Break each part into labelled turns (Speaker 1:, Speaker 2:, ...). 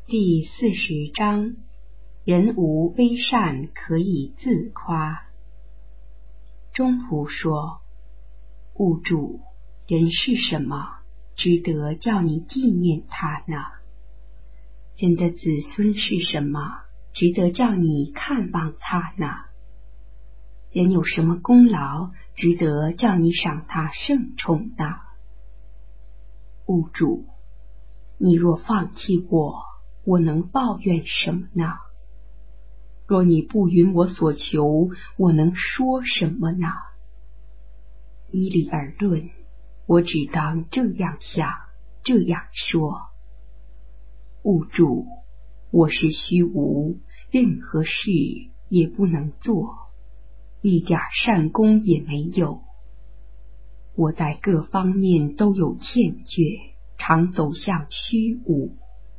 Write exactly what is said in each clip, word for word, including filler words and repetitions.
Speaker 1: 第四十章，人无微善可以自夸。中仆说：物主，人是什么，值得叫你纪念他呢？人的子孙是什么，值得叫你看望他呢？人有什么功劳，值得叫你赏他圣宠呢？物主，你若放弃我，我能抱怨什么呢？若你不允我所求，我能说什么呢？依理而论，我只当这样想，这样说。物主，我是虚无，任何事也不能做，一点善功也没有。我在各方面都有欠缺，常走向虚无。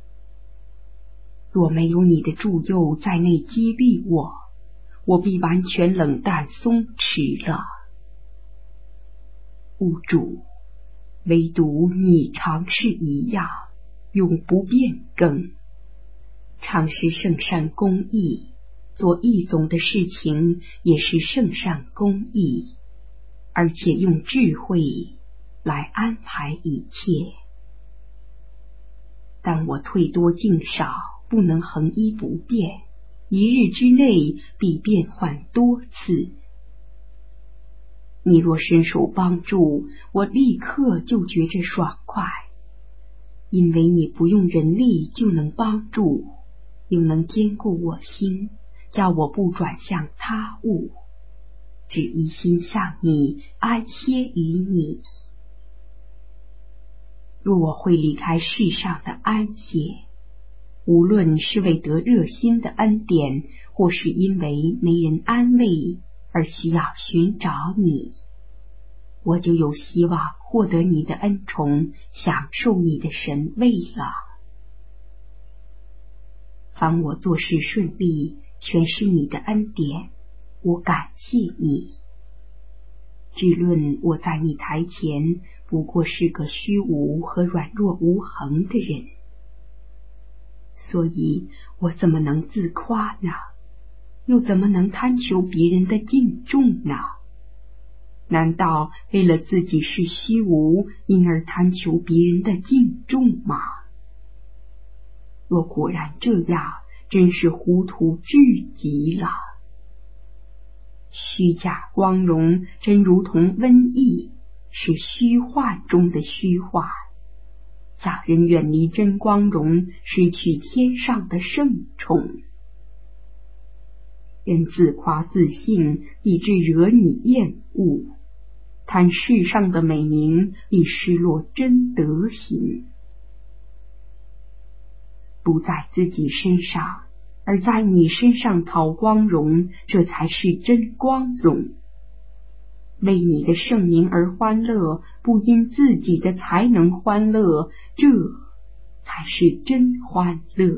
Speaker 1: 若没有你的助佑在内激励我，我必完全冷淡松弛了。物主，唯独你常是一样，永不变更，常是圣善公义，做义总的事情也是圣善公义，而且用智慧来安排一切。但我退多进少，不能恒一不变，一日之内必变换多次。你若伸手帮助，我立刻就觉着爽快，因为你不用人力就能帮助，又能坚固我心，叫我不转向他物，只一心向你，安歇于你。若我会离开世上的安歇，无论是为得热心的恩典，或是因为没人安慰而需要寻找你，我就有希望获得你的恩宠，享受你的神位了。凡我做事顺利，全是你的恩典，我感谢你。只论我在你台前不过是个虚无和软弱无恒的人，所以我怎么能自夸呢？又怎么能贪求别人的敬重呢？难道为了自己是虚无，因而贪求别人的敬重吗？若果然这样，真是糊涂至极了。虚假光荣真如同瘟疫，是虚幻中的虚幻，叫人远离真光荣，失去天上的圣宠。人自夸自信，以致惹你厌恶，贪世上的美名，必失落真德行。不在自己身上，而在你身上讨光荣，这才是真光荣。为你的圣名而欢乐，不因自己的才能欢乐，这才是真欢乐。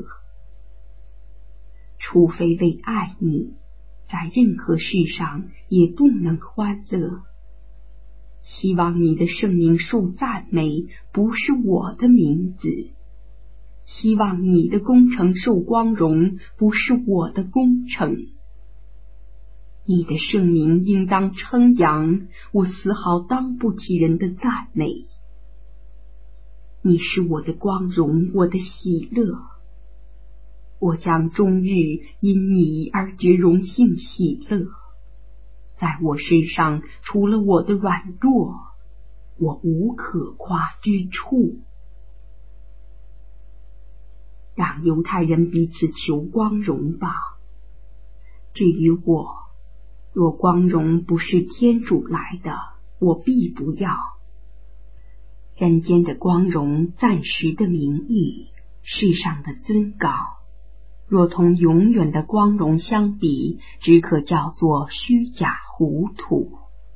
Speaker 1: 除非为爱你，在任何事上也不能欢乐。希望你的圣名受赞美，不是我的名字；希望你的工程受光荣，不是我的工程。你的圣名应当称扬，我丝毫当不起人的赞美。你是我的光荣，我的喜乐，我将终日因你而觉荣幸喜乐。在我身上，除了我的软弱，我无可夸之处。让犹太人彼此求光荣吧。至于我，若光荣不是天主来的，我必不要。人间的光荣，暂时的名誉，世上的尊高，若同永远的光荣相比，只可叫做虚假糊涂。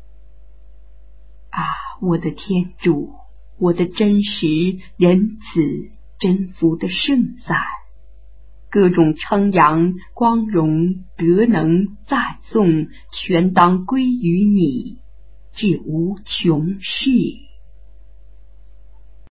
Speaker 1: 啊，我的天主，我的真实仁慈真福的圣赞，各种称扬光荣德能赞颂，全当归于你，至无穷世。